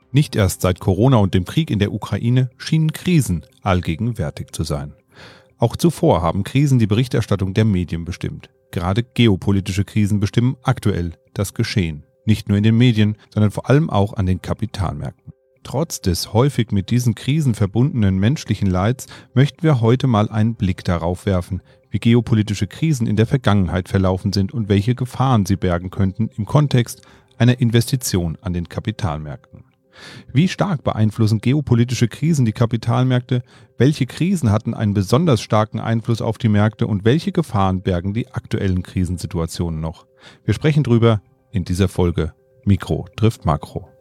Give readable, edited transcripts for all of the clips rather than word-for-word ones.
Nicht erst seit Corona und dem Krieg in der Ukraine schienen Krisen allgegenwärtig zu sein. Auch zuvor haben Krisen die Berichterstattung der Medien bestimmt. Gerade geopolitische Krisen bestimmen aktuell das Geschehen. Nicht nur in den Medien, sondern vor allem auch an den Kapitalmärkten. Trotz des häufig mit diesen Krisen verbundenen menschlichen Leids möchten wir heute mal einen Blick darauf werfen, wie geopolitische Krisen in der Vergangenheit verlaufen sind und welche Gefahren sie bergen könnten im Kontext einer Investition an den Kapitalmärkten. Wie stark beeinflussen geopolitische Krisen die Kapitalmärkte? Welche Krisen hatten einen besonders starken Einfluss auf die Märkte und welche Gefahren bergen die aktuellen Krisensituationen noch? Wir sprechen drüber in dieser Folge Mikro trifft Makro.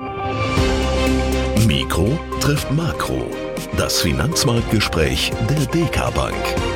Mikro trifft Makro. Das Finanzmarktgespräch der DK Bank.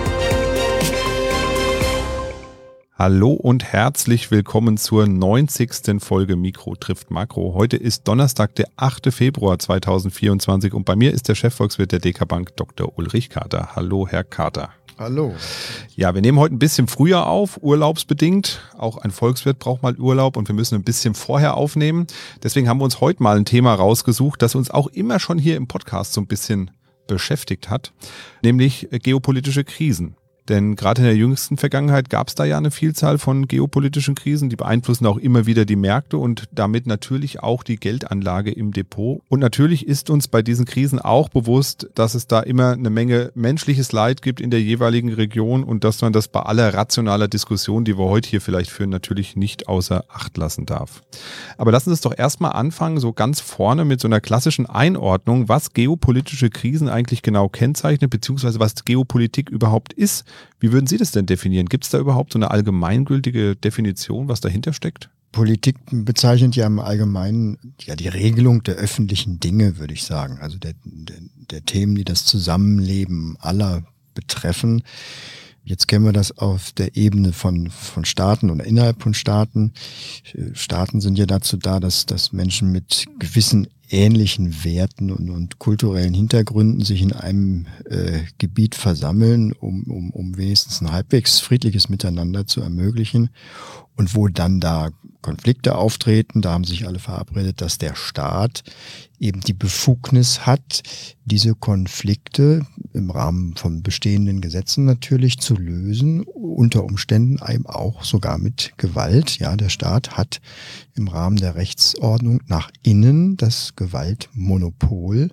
Hallo und herzlich willkommen zur 90. Folge Mikro trifft Makro. Heute ist Donnerstag, der 8. Februar 2024 und bei mir ist der Chefvolkswirt der DK Bank, Dr. Ulrich Kater. Hallo, Herr Kater. Hallo. Ja, wir nehmen heute ein bisschen früher auf, urlaubsbedingt. Auch ein Volkswirt braucht mal Urlaub und wir müssen ein bisschen vorher aufnehmen. Deswegen haben wir uns heute mal ein Thema rausgesucht, das uns auch immer schon hier im Podcast so ein bisschen beschäftigt hat, nämlich geopolitische Krisen. Denn gerade in der jüngsten Vergangenheit gab es da ja eine Vielzahl von geopolitischen Krisen, die beeinflussen auch immer wieder die Märkte und damit natürlich auch die Geldanlage im Depot. Und natürlich ist uns bei diesen Krisen auch bewusst, dass es da immer eine Menge menschliches Leid gibt in der jeweiligen Region und dass man das bei aller rationaler Diskussion, die wir heute hier vielleicht führen, natürlich nicht außer Acht lassen darf. Aber lassen Sie uns doch erstmal anfangen, so ganz vorne mit so einer klassischen Einordnung, was geopolitische Krisen eigentlich genau kennzeichnet, beziehungsweise was Geopolitik überhaupt ist. Wie würden Sie das denn definieren? Gibt es da überhaupt so eine allgemeingültige Definition, was dahinter steckt? Politik bezeichnet ja im Allgemeinen ja die Regelung der öffentlichen Dinge, würde ich sagen. Also der Themen, die das Zusammenleben aller betreffen. Jetzt kennen wir das auf der Ebene von Staaten oder innerhalb von Staaten. Staaten sind ja dazu da, dass Menschen mit gewissen ähnlichen Werten und kulturellen Hintergründen sich in einem Gebiet versammeln, um wenigstens ein halbwegs friedliches Miteinander zu ermöglichen. Und wo dann da Konflikte auftreten, da haben sich alle verabredet, dass der Staat eben die Befugnis hat, diese Konflikte im Rahmen von bestehenden Gesetzen natürlich zu lösen, unter Umständen eben auch sogar mit Gewalt. Ja, der Staat hat im Rahmen der Rechtsordnung nach innen das Gewaltmonopol.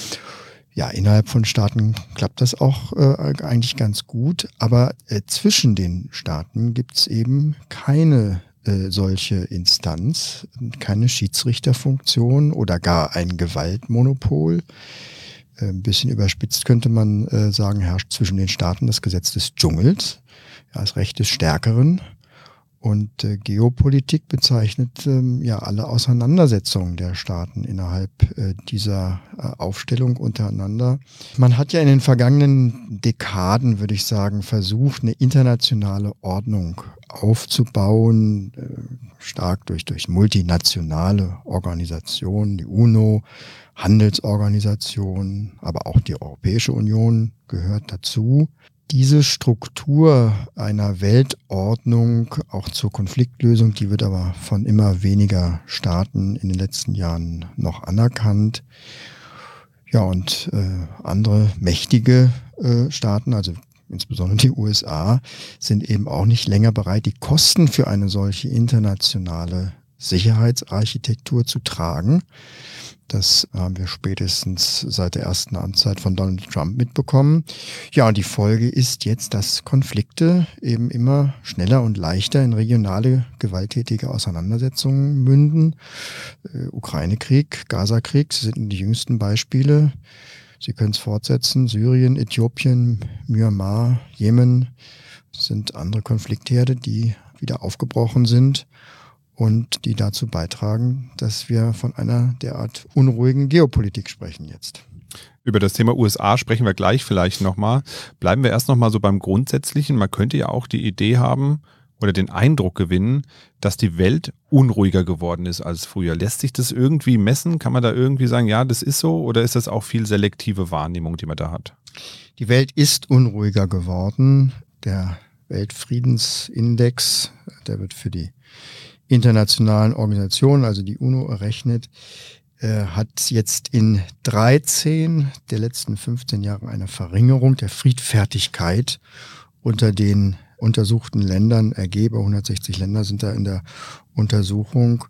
Ja, innerhalb von Staaten klappt das auch eigentlich ganz gut, aber zwischen den Staaten gibt's eben keine solche Instanz, keine Schiedsrichterfunktion oder gar ein Gewaltmonopol. Ein bisschen überspitzt könnte man sagen, herrscht zwischen den Staaten das Gesetz des Dschungels, ja, das Recht des Stärkeren. Und Geopolitik bezeichnet ja alle Auseinandersetzungen der Staaten innerhalb dieser Aufstellung untereinander. Man hat ja in den vergangenen Dekaden, würde ich sagen, versucht, eine internationale Ordnung aufzubauen, stark durch multinationale Organisationen, die UNO, Handelsorganisationen, aber auch die Europäische Union gehört dazu. Diese Struktur einer Weltordnung, auch zur Konfliktlösung, die wird aber von immer weniger Staaten in den letzten Jahren noch anerkannt. Ja, und andere mächtige Staaten, also insbesondere die USA, sind eben auch nicht länger bereit, die Kosten für eine solche internationale Sicherheitsarchitektur zu tragen. Das haben wir spätestens seit der ersten Amtszeit von Donald Trump mitbekommen. Ja, und die Folge ist jetzt, dass Konflikte eben immer schneller und leichter in regionale gewalttätige Auseinandersetzungen münden. Ukraine-Krieg, Gaza-Krieg sind die jüngsten Beispiele. Sie können es fortsetzen. Syrien, Äthiopien, Myanmar, Jemen sind andere Konfliktherde, die wieder aufgebrochen sind und die dazu beitragen, dass wir von einer derart unruhigen Geopolitik sprechen jetzt. Über das Thema USA sprechen wir gleich vielleicht nochmal. Bleiben wir erst nochmal so beim Grundsätzlichen. Man könnte ja auch die Idee haben oder den Eindruck gewinnen, dass die Welt unruhiger geworden ist als früher. Lässt sich das irgendwie messen? Kann man da irgendwie sagen, ja, das ist so? Oder ist das auch viel selektive Wahrnehmung, die man da hat? Die Welt ist unruhiger geworden. Der Weltfriedensindex, der wird für die internationalen Organisationen, also die UNO, errechnet, hat jetzt in 13 der letzten 15 Jahren eine Verringerung der Friedfertigkeit unter den untersuchten Ländern ergeben. 160 Länder sind da in der Untersuchung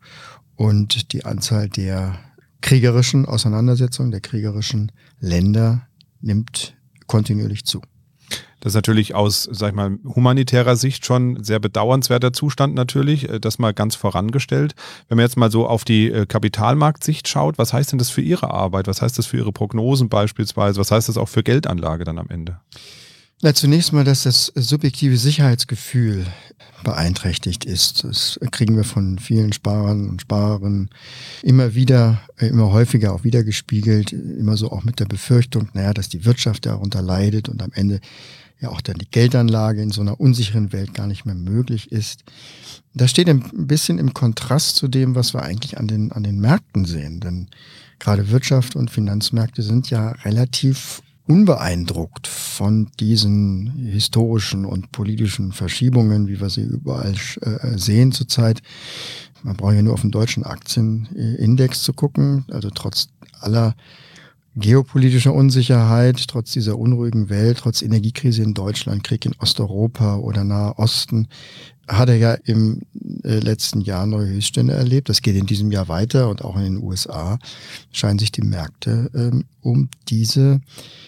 und die Anzahl der kriegerischen Auseinandersetzungen, der kriegerischen Länder nimmt kontinuierlich zu. Das ist natürlich aus, sag ich mal, humanitärer Sicht schon ein sehr bedauernswerter Zustand natürlich, das mal ganz vorangestellt. Wenn man jetzt mal so auf die Kapitalmarktsicht schaut, was heißt denn das für Ihre Arbeit? Was heißt das für Ihre Prognosen beispielsweise? Was heißt das auch für Geldanlage dann am Ende? Na, zunächst mal, dass das subjektive Sicherheitsgefühl beeinträchtigt ist. Das kriegen wir von vielen Sparern und Sparerinnen immer wieder, immer häufiger auch wiedergespiegelt, immer so auch mit der Befürchtung, dass die Wirtschaft darunter leidet und am Ende ja auch dann die Geldanlage in so einer unsicheren Welt gar nicht mehr möglich ist. Das steht ein bisschen im Kontrast zu dem, was wir eigentlich an den Märkten sehen. Denn gerade Wirtschaft und Finanzmärkte sind ja relativ unbeeindruckt von diesen historischen und politischen Verschiebungen, wie wir sie überall sehen zurzeit. Man braucht ja nur auf den deutschen Aktienindex zu gucken. Also trotz aller geopolitischer Unsicherheit, trotz dieser unruhigen Welt, trotz Energiekrise in Deutschland, Krieg in Osteuropa oder Nahe Osten, hat er ja im letzten Jahr neue Höchststände erlebt. Das geht in diesem Jahr weiter und auch in den USA scheinen sich die Märkte um diese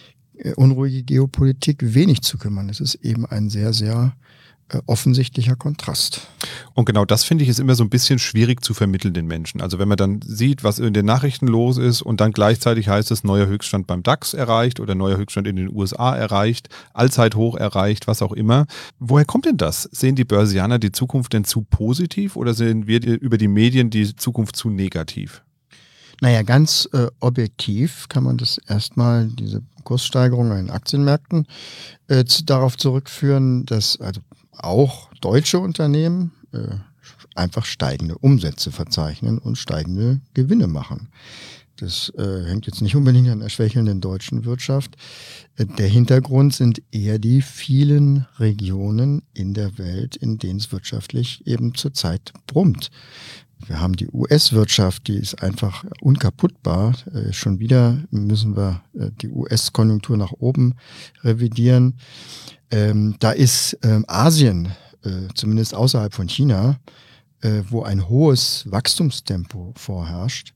unruhige Geopolitik wenig zu kümmern. Das ist eben ein sehr, sehr offensichtlicher Kontrast. Und genau das, finde ich, ist immer so ein bisschen schwierig zu vermitteln den Menschen. Also wenn man dann sieht, was in den Nachrichten los ist und dann gleichzeitig heißt es, neuer Höchststand beim DAX erreicht oder neuer Höchststand in den USA erreicht, Allzeithoch erreicht, was auch immer. Woher kommt denn das? Sehen die Börsianer die Zukunft denn zu positiv oder sehen wir über die Medien die Zukunft zu negativ? Naja, ganz objektiv kann man das erstmal, diese Kurssteigerung an den Aktienmärkten, darauf zurückführen, dass also auch deutsche Unternehmen einfach steigende Umsätze verzeichnen und steigende Gewinne machen. Das hängt jetzt nicht unbedingt an der schwächelnden deutschen Wirtschaft. Der Hintergrund sind eher die vielen Regionen in der Welt, in denen es wirtschaftlich eben zurzeit brummt. Wir haben die US-Wirtschaft, die ist einfach unkaputtbar. Schon wieder müssen wir die US-Konjunktur nach oben revidieren. Da ist Asien, zumindest außerhalb von China, wo ein hohes Wachstumstempo vorherrscht.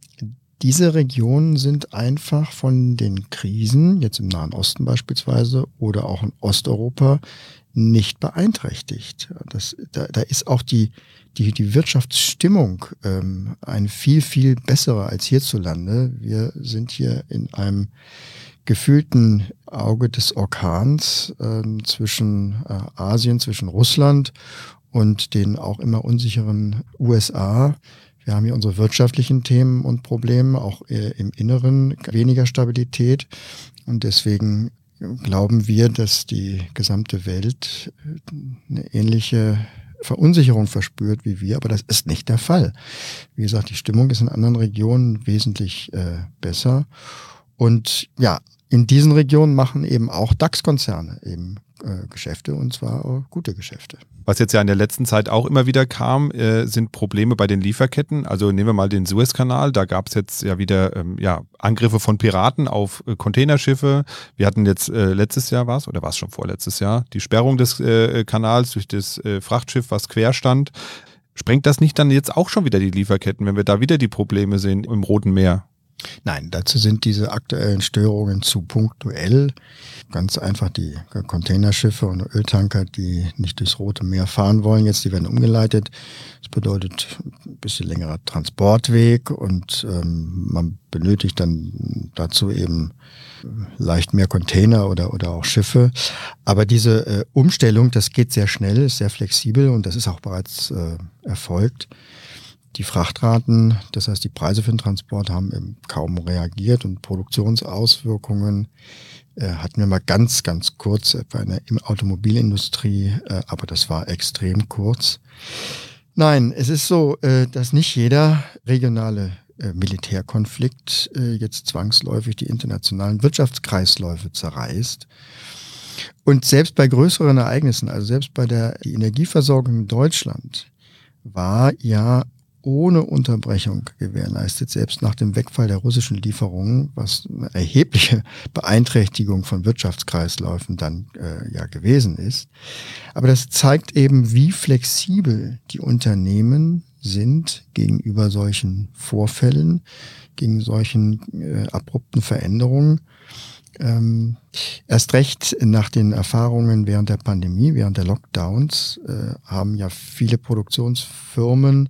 Diese Regionen sind einfach von den Krisen, jetzt im Nahen Osten beispielsweise oder auch in Osteuropa, nicht beeinträchtigt. Da ist auch die Wirtschaftsstimmung eine viel, viel bessere als hierzulande. Wir sind hier in einem gefühlten Auge des Orkans zwischen Asien, zwischen Russland und den auch immer unsicheren USA. Wir haben hier unsere wirtschaftlichen Themen und Probleme, auch im Inneren weniger Stabilität. Und deswegen glauben wir, dass die gesamte Welt eine ähnliche Verunsicherung verspürt wie wir, aber das ist nicht der Fall. Wie gesagt, die Stimmung ist in anderen Regionen wesentlich besser. Und ja, in diesen Regionen machen eben auch DAX-Konzerne eben Geschäfte und zwar auch gute Geschäfte. Was jetzt ja in der letzten Zeit auch immer wieder kam, sind Probleme bei den Lieferketten. Also nehmen wir mal den Suezkanal, da gab es jetzt ja wieder Angriffe von Piraten auf Containerschiffe. Wir hatten jetzt letztes Jahr oder war es schon vorletztes Jahr, die Sperrung des Kanals durch das Frachtschiff, was quer stand. Sprengt das nicht dann jetzt auch schon wieder die Lieferketten, wenn wir da wieder die Probleme sehen im Roten Meer? Nein, dazu sind diese aktuellen Störungen zu punktuell. Ganz einfach die Containerschiffe und Öltanker, die nicht durchs Rote Meer fahren wollen, die werden umgeleitet. Das bedeutet ein bisschen längerer Transportweg und man benötigt dann dazu eben leicht mehr Container oder auch Schiffe. Aber diese Umstellung, das geht sehr schnell, ist sehr flexibel und das ist auch bereits erfolgt. Die Frachtraten, das heißt die Preise für den Transport, haben eben kaum reagiert und Produktionsauswirkungen hatten wir mal ganz, ganz kurz, etwa in der Automobilindustrie, aber das war extrem kurz. Nein, es ist so, dass nicht jeder regionale Militärkonflikt jetzt zwangsläufig die internationalen Wirtschaftskreisläufe zerreißt. Und selbst bei größeren Ereignissen, also selbst bei die Energieversorgung in Deutschland, war ja ohne Unterbrechung gewährleistet, selbst nach dem Wegfall der russischen Lieferungen, was eine erhebliche Beeinträchtigung von Wirtschaftskreisläufen dann gewesen ist. Aber das zeigt eben, wie flexibel die Unternehmen sind gegenüber solchen Vorfällen, gegen solchen abrupten Veränderungen. Erst recht nach den Erfahrungen während der Pandemie, während der Lockdowns, haben ja viele Produktionsfirmen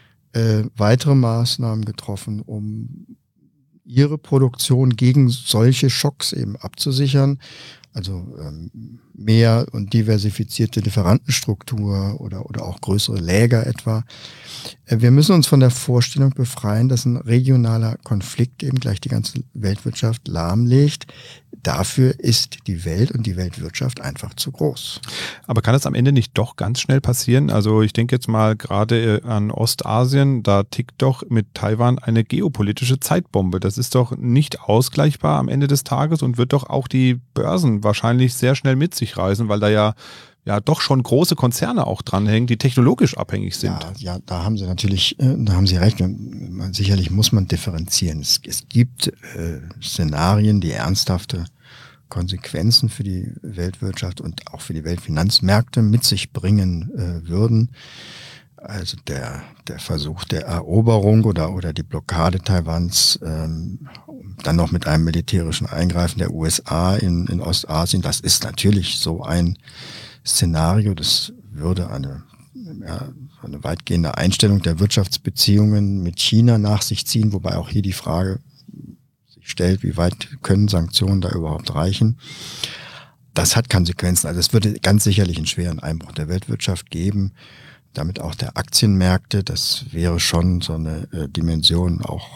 weitere Maßnahmen getroffen, um ihre Produktion gegen solche Schocks eben abzusichern. Also mehr und diversifizierte Lieferantenstruktur oder auch größere Läger etwa. Wir müssen uns von der Vorstellung befreien, dass ein regionaler Konflikt eben gleich die ganze Weltwirtschaft lahmlegt. Dafür ist die Welt und die Weltwirtschaft einfach zu groß. Aber kann es am Ende nicht doch ganz schnell passieren? Also ich denke jetzt mal gerade an Ostasien, da tickt doch mit Taiwan eine geopolitische Zeitbombe. Das ist doch nicht ausgleichbar am Ende des Tages und wird doch auch die Börsen wahrscheinlich sehr schnell mit sich reißen, weil da ja doch schon große Konzerne auch dranhängen, die technologisch abhängig sind. Ja, da haben Sie natürlich, da haben Sie recht. Sicherlich muss man differenzieren. Es gibt Szenarien, die ernsthafte Konsequenzen für die Weltwirtschaft und auch für die Weltfinanzmärkte mit sich bringen würden. Also der Versuch der Eroberung oder die Blockade Taiwans, dann noch mit einem militärischen Eingreifen der USA in Ostasien, das ist natürlich so ein Szenario. Das würde eine weitgehende Einstellung der Wirtschaftsbeziehungen mit China nach sich ziehen, wobei auch hier die Frage sich stellt, wie weit können Sanktionen da überhaupt reichen. Das hat Konsequenzen. Also es würde ganz sicherlich einen schweren Einbruch der Weltwirtschaft geben, damit auch der Aktienmärkte. Das wäre schon so eine Dimension auch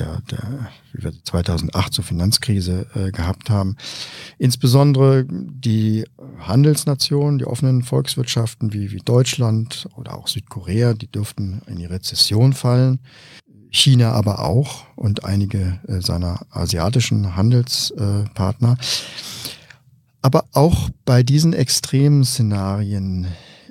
wie wir 2008 zur Finanzkrise gehabt haben. Insbesondere die Handelsnationen, die offenen Volkswirtschaften wie Deutschland oder auch Südkorea, die dürften in die Rezession fallen. China aber auch und einige seiner asiatischen Handelspartner. Aber auch bei diesen extremen Szenarien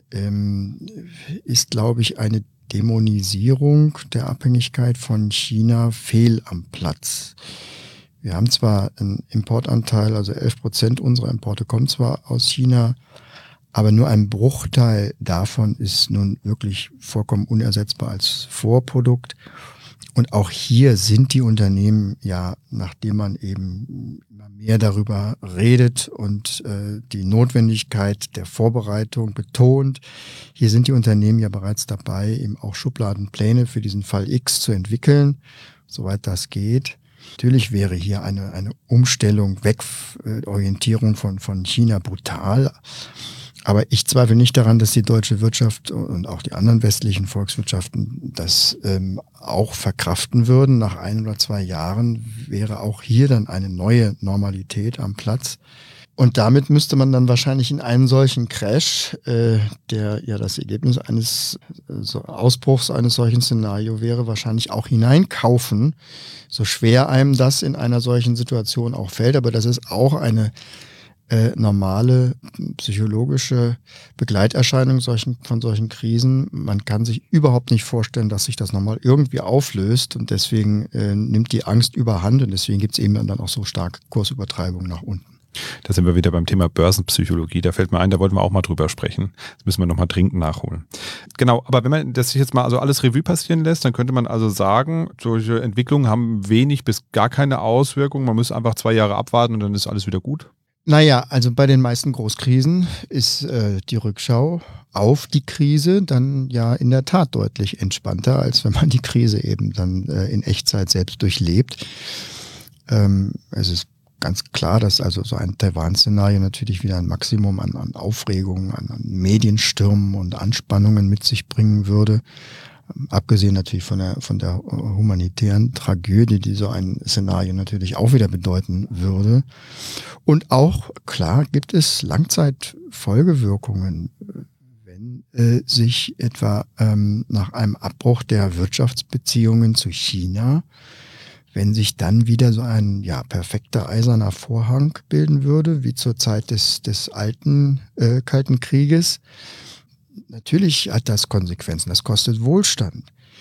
ist, glaube ich, eine Dämonisierung der Abhängigkeit von China fehl am Platz. Wir haben zwar einen Importanteil, also 11% unserer Importe kommen zwar aus China, aber nur ein Bruchteil davon ist nun wirklich vollkommen unersetzbar als Vorprodukt. Und auch hier sind die Unternehmen ja, nachdem man eben immer mehr darüber redet und die Notwendigkeit der Vorbereitung betont, hier sind die Unternehmen ja bereits dabei, eben auch Schubladenpläne für diesen Fall X zu entwickeln, soweit das geht. Natürlich wäre hier eine Umstellung, Orientierung von China brutal. Aber ich zweifle nicht daran, dass die deutsche Wirtschaft und auch die anderen westlichen Volkswirtschaften das auch verkraften würden. Nach 1 oder 2 Jahren wäre auch hier dann eine neue Normalität am Platz. Und damit müsste man dann wahrscheinlich in einen solchen Crash, der ja das Ergebnis eines Ausbruchs eines solchen Szenarios wäre, wahrscheinlich auch hineinkaufen. So schwer einem das in einer solchen Situation auch fällt. Aber das ist auch eine normale psychologische Begleiterscheinung von solchen Krisen. Man kann sich überhaupt nicht vorstellen, dass sich das nochmal irgendwie auflöst und deswegen nimmt die Angst überhand und deswegen gibt es eben dann auch so starke Kursübertreibungen nach unten. Da sind wir wieder beim Thema Börsenpsychologie. Da fällt mir ein, da wollten wir auch mal drüber sprechen. Das müssen wir nochmal dringend nachholen. Genau, aber wenn man das sich jetzt mal also alles Revue passieren lässt, dann könnte man also sagen, solche Entwicklungen haben wenig bis gar keine Auswirkungen. Man muss einfach 2 Jahre abwarten und dann ist alles wieder gut. Naja, also bei den meisten Großkrisen ist die Rückschau auf die Krise dann ja in der Tat deutlich entspannter, als wenn man die Krise eben dann in Echtzeit selbst durchlebt. Es ist ganz klar, dass also so ein Taiwan-Szenario natürlich wieder ein Maximum an Aufregung, an Medienstürmen und Anspannungen mit sich bringen würde. Abgesehen natürlich von der humanitären Tragödie, die so ein Szenario natürlich auch wieder bedeuten würde. Und auch, klar, gibt es Langzeitfolgewirkungen, wenn sich etwa nach einem Abbruch der Wirtschaftsbeziehungen zu China, wenn sich dann wieder so ein perfekter eiserner Vorhang bilden würde, wie zur Zeit des alten Kalten Krieges. Natürlich hat das Konsequenzen, das kostet Wohlstand.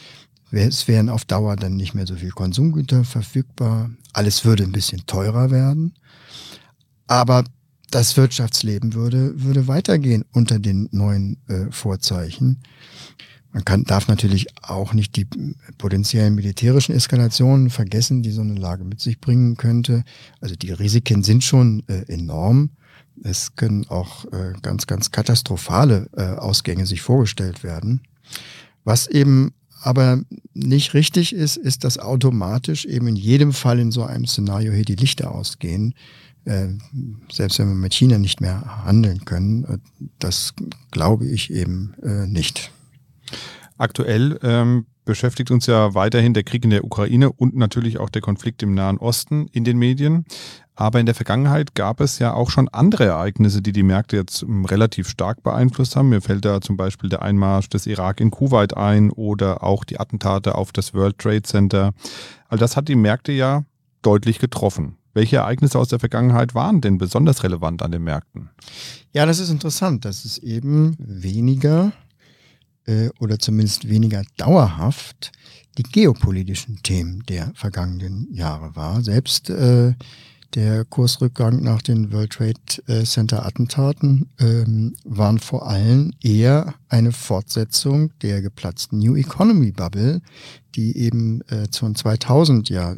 Es wären auf Dauer dann nicht mehr so viel Konsumgüter verfügbar. Alles würde ein bisschen teurer werden. Aber das Wirtschaftsleben würde weitergehen unter den neuen Vorzeichen. Darf natürlich auch nicht die potenziellen militärischen Eskalationen vergessen, die so eine Lage mit sich bringen könnte. Also die Risiken sind schon enorm. Es können auch ganz, ganz katastrophale Ausgänge sich vorgestellt werden. Was eben aber nicht richtig ist, ist, dass automatisch eben in jedem Fall in so einem Szenario hier die Lichter ausgehen. Selbst wenn wir mit China nicht mehr handeln können, das glaube ich eben nicht. Aktuell beschäftigt uns ja weiterhin der Krieg in der Ukraine und natürlich auch der Konflikt im Nahen Osten in den Medien. Aber in der Vergangenheit gab es ja auch schon andere Ereignisse, die die Märkte jetzt relativ stark beeinflusst haben. Mir fällt da zum Beispiel der Einmarsch des Irak in Kuwait ein oder auch die Attentate auf das World Trade Center. All das hat die Märkte ja deutlich getroffen. Welche Ereignisse aus der Vergangenheit waren denn besonders relevant an den Märkten? Ja, das ist interessant, dass es eben weniger oder zumindest weniger dauerhaft die geopolitischen Themen der vergangenen Jahre war. Selbst der Kursrückgang nach den World Trade Center Attentaten waren vor allem eher eine Fortsetzung der geplatzten New Economy Bubble, die eben von 2000 ja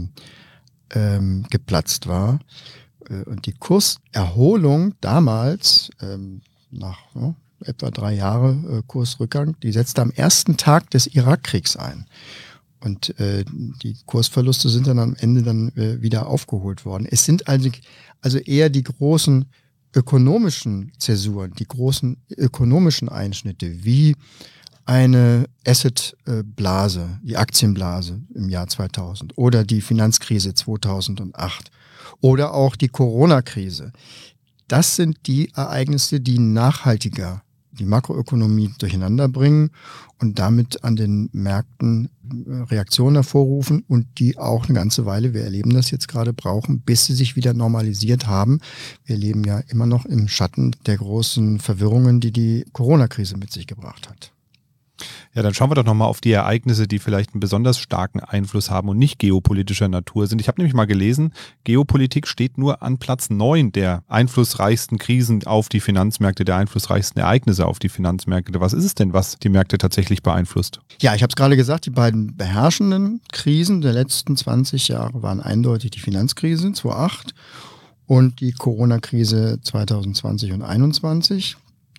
geplatzt war. Und die Kurserholung damals, nach etwa 3 Jahre Kursrückgang, die setzte am ersten Tag des Irakkriegs ein. Und die Kursverluste sind dann am Ende wieder aufgeholt worden. Es sind also eher die großen ökonomischen Zäsuren, die großen ökonomischen Einschnitte, wie eine Assetblase, die Aktienblase im Jahr 2000 oder die Finanzkrise 2008 oder auch die Corona-Krise. Das sind die Ereignisse, die nachhaltiger die Makroökonomie durcheinander bringen und damit an den Märkten Reaktionen hervorrufen und die auch eine ganze Weile, wir erleben das jetzt gerade, brauchen, bis sie sich wieder normalisiert haben. Wir leben ja immer noch im Schatten der großen Verwirrungen, die die Corona-Krise mit sich gebracht hat. Ja, dann schauen wir doch nochmal auf die Ereignisse, die vielleicht einen besonders starken Einfluss haben und nicht geopolitischer Natur sind. Ich habe nämlich mal gelesen, Geopolitik steht nur an Platz 9 der einflussreichsten Krisen auf die Finanzmärkte, der einflussreichsten Ereignisse auf die Finanzmärkte. Was ist es denn, was die Märkte tatsächlich beeinflusst? Ja, ich habe es gerade gesagt, die beiden beherrschenden Krisen der letzten 20 Jahre waren eindeutig die Finanzkrise 2008 und die Corona-Krise 2020 und 2021.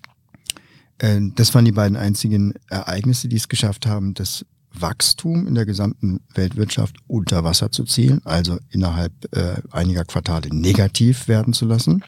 Das waren die beiden einzigen Ereignisse, die es geschafft haben, das Wachstum in der gesamten Weltwirtschaft unter Wasser zu ziehen, also innerhalb einiger Quartale negativ werden zu lassen.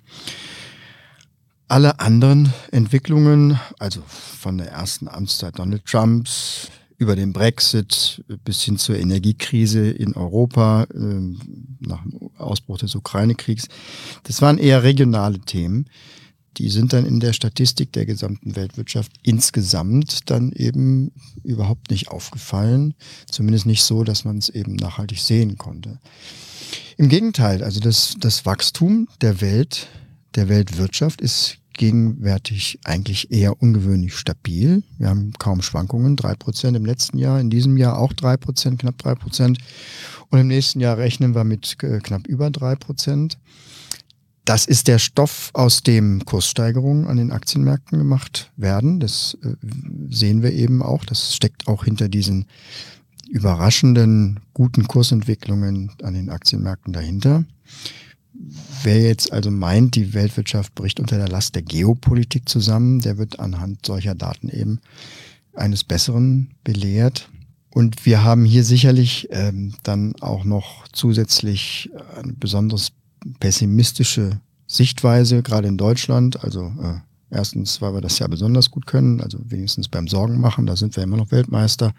Alle anderen Entwicklungen, also von der ersten Amtszeit Donald Trumps über den Brexit bis hin zur Energiekrise in Europa nach dem Ausbruch des Ukraine-Kriegs, das waren eher regionale Themen. Die sind dann in der Statistik der gesamten Weltwirtschaft insgesamt dann eben überhaupt nicht aufgefallen. Zumindest nicht so, dass man es eben nachhaltig sehen konnte. Im Gegenteil, also das Wachstum der Weltwirtschaft ist gegenwärtig eigentlich eher ungewöhnlich stabil. Wir haben kaum Schwankungen, 3% im letzten Jahr, in diesem Jahr auch 3%, knapp 3%. Und im nächsten Jahr rechnen wir mit knapp über 3%. Das ist der Stoff, aus dem Kurssteigerungen an den Aktienmärkten gemacht werden. Das sehen wir eben auch. Das steckt auch hinter diesen überraschenden, guten Kursentwicklungen an den Aktienmärkten dahinter. Wer jetzt also meint, die Weltwirtschaft bricht unter der Last der Geopolitik zusammen, der wird anhand solcher Daten eben eines Besseren belehrt. Und wir haben hier sicherlich dann auch noch zusätzlich ein besonderes pessimistische Sichtweise, gerade in Deutschland. Also erstens, weil wir das ja besonders gut können, also wenigstens beim Sorgen machen, da sind wir immer noch Weltmeister.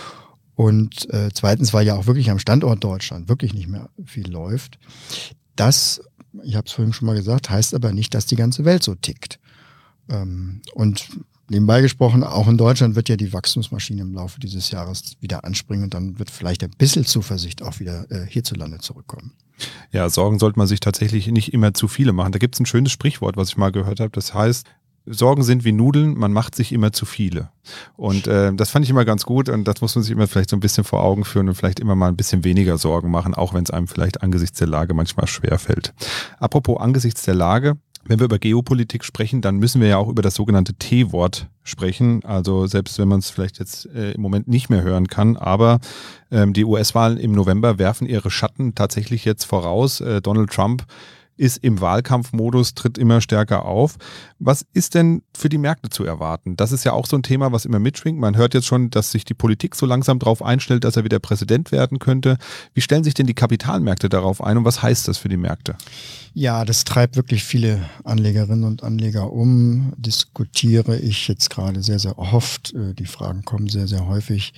Und zweitens, weil ja auch wirklich am Standort Deutschland wirklich nicht mehr viel läuft. Das, ich habe es vorhin schon mal gesagt, heißt aber nicht, dass die ganze Welt so tickt. Und nebenbei gesprochen, auch in Deutschland wird ja die Wachstumsmaschine im Laufe dieses Jahres wieder anspringen und dann wird vielleicht ein bisschen Zuversicht auch wieder hierzulande zurückkommen. Ja, Sorgen sollte man sich tatsächlich nicht immer zu viele machen. Da gibt es ein schönes Sprichwort, was ich mal gehört habe. Das heißt, Sorgen sind wie Nudeln, man macht sich immer zu viele. Und das fand ich immer ganz gut und das muss man sich immer vielleicht so ein bisschen vor Augen führen und vielleicht immer mal ein bisschen weniger Sorgen machen, auch wenn es einem vielleicht angesichts der Lage manchmal schwerfällt. Apropos angesichts der Lage, wenn wir über Geopolitik sprechen, dann müssen wir ja auch über das sogenannte T-Wort sprechen. Also selbst wenn man es vielleicht jetzt im Moment nicht mehr hören kann, aber die US-Wahlen im November werfen ihre Schatten tatsächlich jetzt voraus. Donald Trump ist im Wahlkampfmodus, tritt immer stärker auf. Was ist denn für die Märkte zu erwarten? Das ist ja auch so ein Thema, was immer mitschwingt. Man hört jetzt schon, dass sich die Politik so langsam darauf einstellt, dass er wieder Präsident werden könnte. Wie stellen sich denn die Kapitalmärkte darauf ein und was heißt das für die Märkte? Ja, das treibt wirklich viele Anlegerinnen und Anleger um. Diskutiere ich jetzt gerade sehr, sehr oft. Die Fragen kommen sehr, sehr häufig.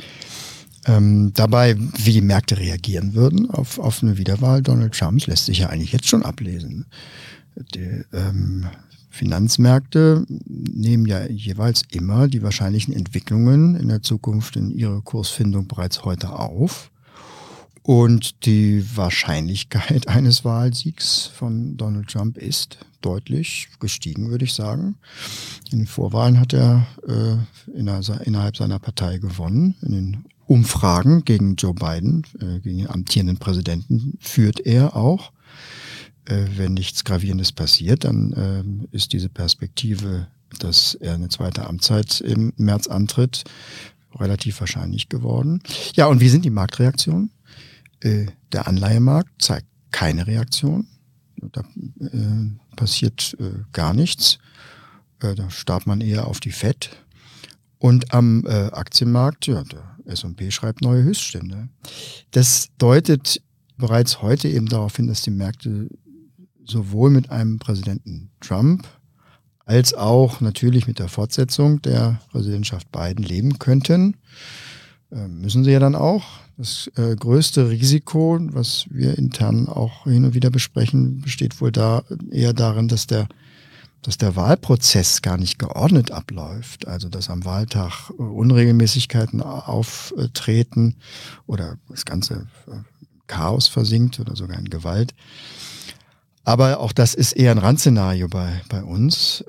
Dabei, wie die Märkte reagieren würden auf eine Wiederwahl Donald Trumps, lässt sich ja eigentlich jetzt schon ablesen. Die Finanzmärkte nehmen ja jeweils immer die wahrscheinlichen Entwicklungen in der Zukunft in ihre Kursfindung bereits heute auf. Und die Wahrscheinlichkeit eines Wahlsiegs von Donald Trump ist deutlich gestiegen, würde ich sagen. In den Vorwahlen hat er innerhalb seiner Partei gewonnen. In den Umfragen gegen Joe Biden, gegen den amtierenden Präsidenten, führt er auch. Wenn nichts Gravierendes passiert, dann ist diese Perspektive, dass er eine zweite Amtszeit im März antritt, relativ wahrscheinlich geworden. Ja, und wie sind die Marktreaktionen? Der Anleihemarkt zeigt keine Reaktion. Da passiert gar nichts. Da starrt man eher auf die Fed. Und am Aktienmarkt, ja, der S&P schreibt neue Höchststände. Das deutet bereits heute eben darauf hin, dass die Märkte sowohl mit einem Präsidenten Trump als auch natürlich mit der Fortsetzung der Präsidentschaft Biden leben könnten. Müssen sie ja dann auch. Das größte Risiko, was wir intern auch hin und wieder besprechen, besteht wohl eher darin, dass der Wahlprozess gar nicht geordnet abläuft, also dass am Wahltag Unregelmäßigkeiten auftreten oder das ganze Chaos versinkt oder sogar in Gewalt. Aber auch das ist eher ein Randszenario bei uns.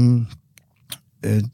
Eine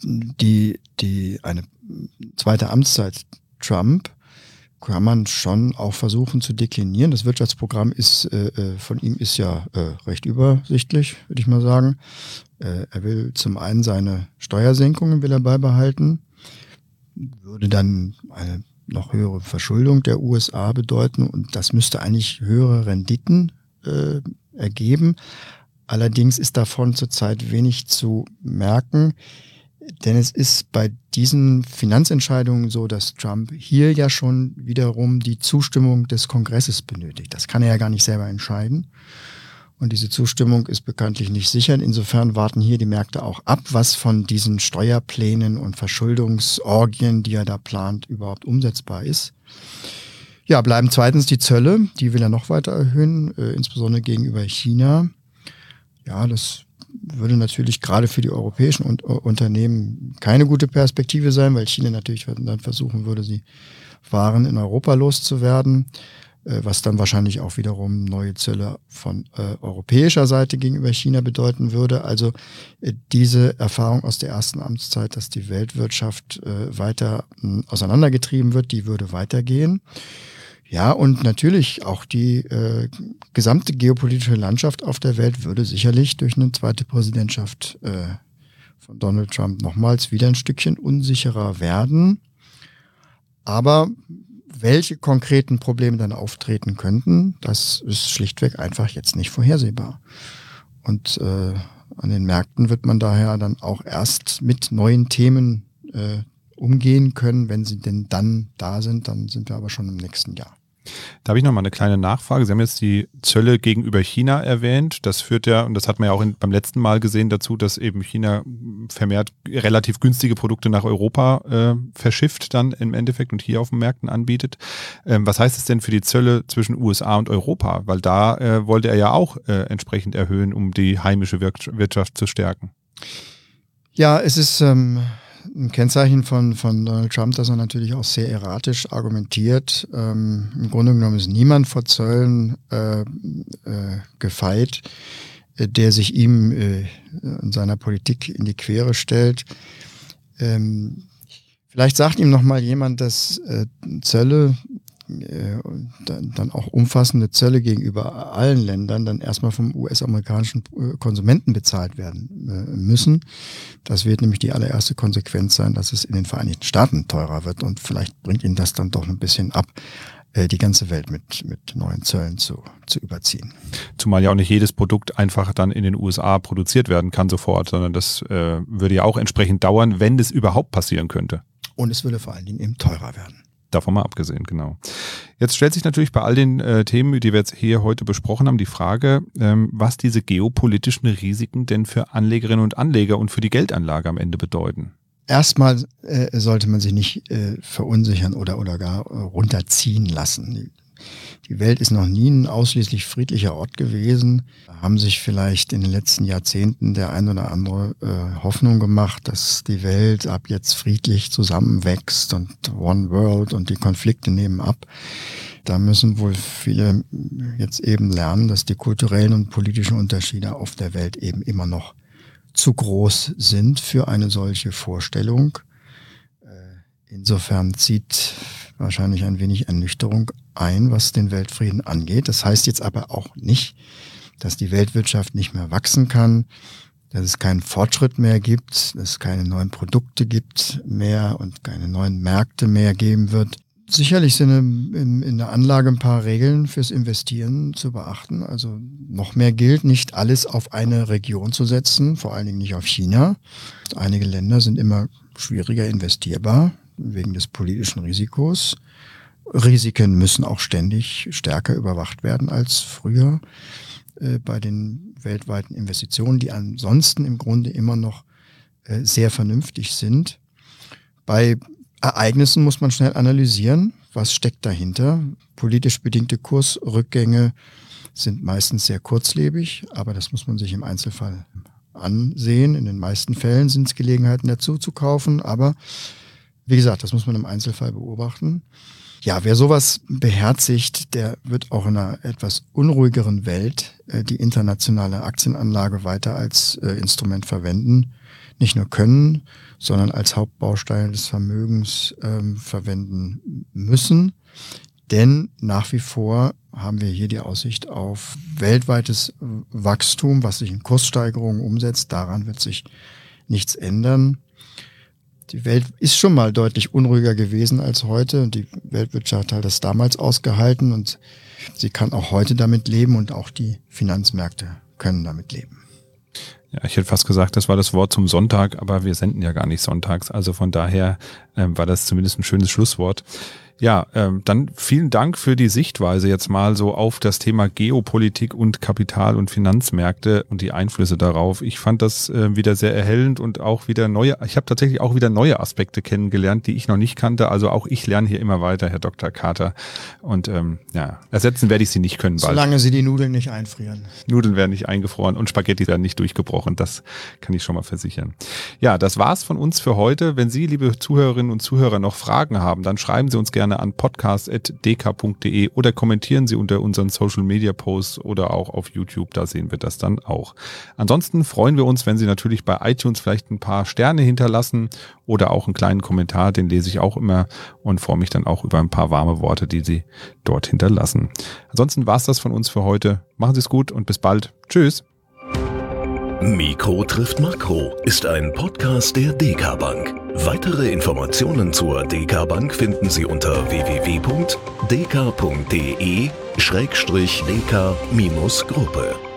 zweite Amtszeit Trump kann man schon auch versuchen zu deklinieren. Das Wirtschaftsprogramm von ihm ist ja recht übersichtlich, würde ich mal sagen. Er will zum einen seine Steuersenkungen will er beibehalten, würde dann eine noch höhere Verschuldung der USA bedeuten und das müsste eigentlich höhere Renditen ergeben. Allerdings ist davon zurzeit wenig zu merken, denn es ist bei diesen Finanzentscheidungen so, dass Trump hier ja schon wiederum die Zustimmung des Kongresses benötigt. Das kann er ja gar nicht selber entscheiden. Und diese Zustimmung ist bekanntlich nicht sicher. Insofern warten hier die Märkte auch ab, was von diesen Steuerplänen und Verschuldungsorgien, die er da plant, überhaupt umsetzbar ist. Ja, bleiben zweitens die Zölle. Die will er noch weiter erhöhen, insbesondere gegenüber China. Ja, das würde natürlich gerade für die europäischen Unternehmen keine gute Perspektive sein, weil China natürlich dann versuchen würde, die Waren in Europa loszuwerden, was dann wahrscheinlich auch wiederum neue Zölle von europäischer Seite gegenüber China bedeuten würde. Also diese Erfahrung aus der ersten Amtszeit, dass die Weltwirtschaft weiter auseinandergetrieben wird, die würde weitergehen. Ja, und natürlich auch die gesamte geopolitische Landschaft auf der Welt würde sicherlich durch eine zweite Präsidentschaft von Donald Trump nochmals wieder ein Stückchen unsicherer werden. Aber welche konkreten Probleme dann auftreten könnten, das ist schlichtweg einfach jetzt nicht vorhersehbar. Und an den Märkten wird man daher dann auch erst mit neuen Themen umgehen können, wenn sie denn dann da sind. Dann sind wir aber schon im nächsten Jahr. Da habe ich noch mal eine kleine Nachfrage. Sie haben jetzt die Zölle gegenüber China erwähnt. Das führt ja, und das hat man ja auch beim letzten Mal gesehen, dazu, dass eben China vermehrt relativ günstige Produkte nach Europa verschifft dann im Endeffekt und hier auf den Märkten anbietet. Was heißt es denn für die Zölle zwischen USA und Europa? Weil da wollte er ja auch entsprechend erhöhen, um die heimische Wirtschaft zu stärken. Ja, es ist ein Kennzeichen von Donald Trump, dass er natürlich auch sehr erratisch argumentiert. Im Grunde genommen ist niemand vor Zöllen gefeit. der sich ihm in seiner Politik in die Quere stellt. Vielleicht sagt ihm noch mal jemand, dass Zölle, dann auch umfassende Zölle gegenüber allen Ländern dann erstmal vom US-amerikanischen Konsumenten bezahlt werden müssen. Das wird nämlich die allererste Konsequenz sein, dass es in den Vereinigten Staaten teurer wird, und vielleicht bringt ihn das dann doch ein bisschen ab, die ganze Welt mit neuen Zöllen zu überziehen. Zumal ja auch nicht jedes Produkt einfach dann in den USA produziert werden kann sofort, sondern das würde ja auch entsprechend dauern, wenn das überhaupt passieren könnte. Und es würde vor allen Dingen eben teurer werden. Davon mal abgesehen, genau. Jetzt stellt sich natürlich bei all den Themen, die wir jetzt hier heute besprochen haben, die Frage, was diese geopolitischen Risiken denn für Anlegerinnen und Anleger und für die Geldanlage am Ende bedeuten. Erstmal sollte man sich nicht verunsichern oder gar runterziehen lassen. Die Welt ist noch nie ein ausschließlich friedlicher Ort gewesen. Da haben sich vielleicht in den letzten Jahrzehnten der ein oder andere Hoffnung gemacht, dass die Welt ab jetzt friedlich zusammenwächst und One World und die Konflikte nehmen ab. Da müssen wohl viele jetzt eben lernen, dass die kulturellen und politischen Unterschiede auf der Welt eben immer noch zu groß sind für eine solche Vorstellung. Insofern zieht wahrscheinlich ein wenig Ernüchterung ein, was den Weltfrieden angeht. Das heißt jetzt aber auch nicht, dass die Weltwirtschaft nicht mehr wachsen kann, dass es keinen Fortschritt mehr gibt, dass es keine neuen Produkte gibt mehr und keine neuen Märkte mehr geben wird. Sicherlich sind in der Anlage ein paar Regeln fürs Investieren zu beachten. Also noch mehr gilt, nicht alles auf eine Region zu setzen, vor allen Dingen nicht auf China. Einige Länder sind immer schwieriger investierbar wegen des politischen Risikos. Risiken müssen auch ständig stärker überwacht werden als früher bei den weltweiten Investitionen, die ansonsten im Grunde immer noch sehr vernünftig sind. Bei Ereignissen muss man schnell analysieren, was steckt dahinter. Politisch bedingte Kursrückgänge sind meistens sehr kurzlebig, aber das muss man sich im Einzelfall ansehen. In den meisten Fällen sind es Gelegenheiten dazu zu kaufen, aber wie gesagt, das muss man im Einzelfall beobachten. Ja, wer sowas beherzigt, der wird auch in einer etwas unruhigeren Welt die internationale Aktienanlage weiter als Instrument verwenden. Nicht nur können, sondern als Hauptbaustein des Vermögens verwenden müssen. Denn nach wie vor haben wir hier die Aussicht auf weltweites Wachstum, was sich in Kurssteigerungen umsetzt. Daran wird sich nichts ändern. Die Welt ist schon mal deutlich unruhiger gewesen als heute. Die Weltwirtschaft hat das damals ausgehalten und sie kann auch heute damit leben und auch die Finanzmärkte können damit leben. Ja, ich hätte fast gesagt, das war das Wort zum Sonntag, aber wir senden ja gar nicht sonntags. Also von daher war das zumindest ein schönes Schlusswort. Ja, dann vielen Dank für die Sichtweise jetzt mal so auf das Thema Geopolitik und Kapital- und Finanzmärkte und die Einflüsse darauf. Ich fand das wieder sehr erhellend und auch wieder ich habe tatsächlich auch wieder neue Aspekte kennengelernt, die ich noch nicht kannte. Also auch ich lerne hier immer weiter, Herr Dr. Kater. Und ersetzen werde ich Sie nicht können bald. Solange Sie die Nudeln nicht einfrieren. Nudeln werden nicht eingefroren und Spaghetti werden nicht durchgebrochen. Das kann ich schon mal versichern. Ja, das war's von uns für heute. Wenn Sie, liebe Zuhörerinnen und Zuhörer, noch Fragen haben, dann schreiben Sie uns gerne an podcast@dk.de oder kommentieren Sie unter unseren Social-Media-Posts oder auch auf YouTube, da sehen wir das dann auch. Ansonsten freuen wir uns, wenn Sie natürlich bei iTunes vielleicht ein paar Sterne hinterlassen oder auch einen kleinen Kommentar, den lese ich auch immer und freue mich dann auch über ein paar warme Worte, die Sie dort hinterlassen. Ansonsten war's das von uns für heute. Machen Sie es gut und bis bald. Tschüss. Mikro trifft Makro ist ein Podcast der DK Bank. Weitere Informationen zur DK Bank finden Sie unter www.dk.de/dk-gruppe.